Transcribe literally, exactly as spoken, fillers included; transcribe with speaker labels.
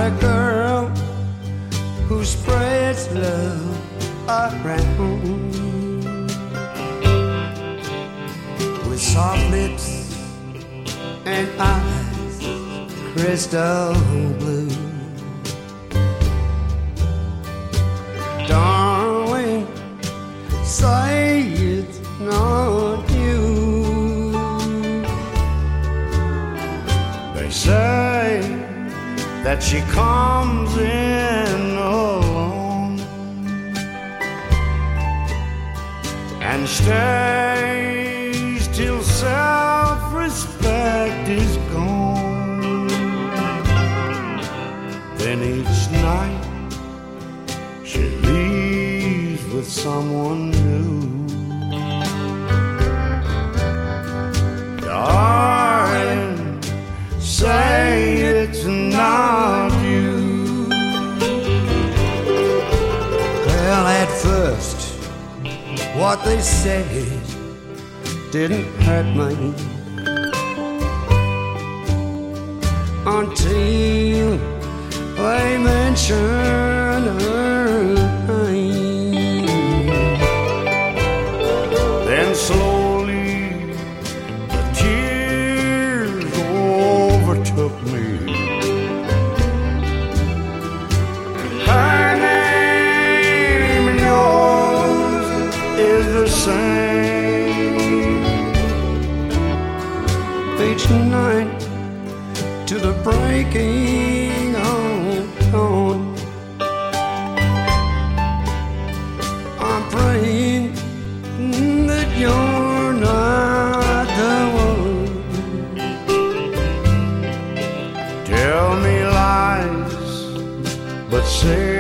Speaker 1: a girl who spreads love around with soft lips and eyes crystal blue. Darling, say it's not you. They say that she comes in alone and stays till self-respect is gone. Then each night she leaves with someone new. Darling, say it's not you. Well, at first, what they said didn't hurt me until they mentioned her name. Then slowly the tears overtook me. Her name and yours is the same. Each night to the breaking of dawn, I'm praying that you're not the one. Tell me lies, but say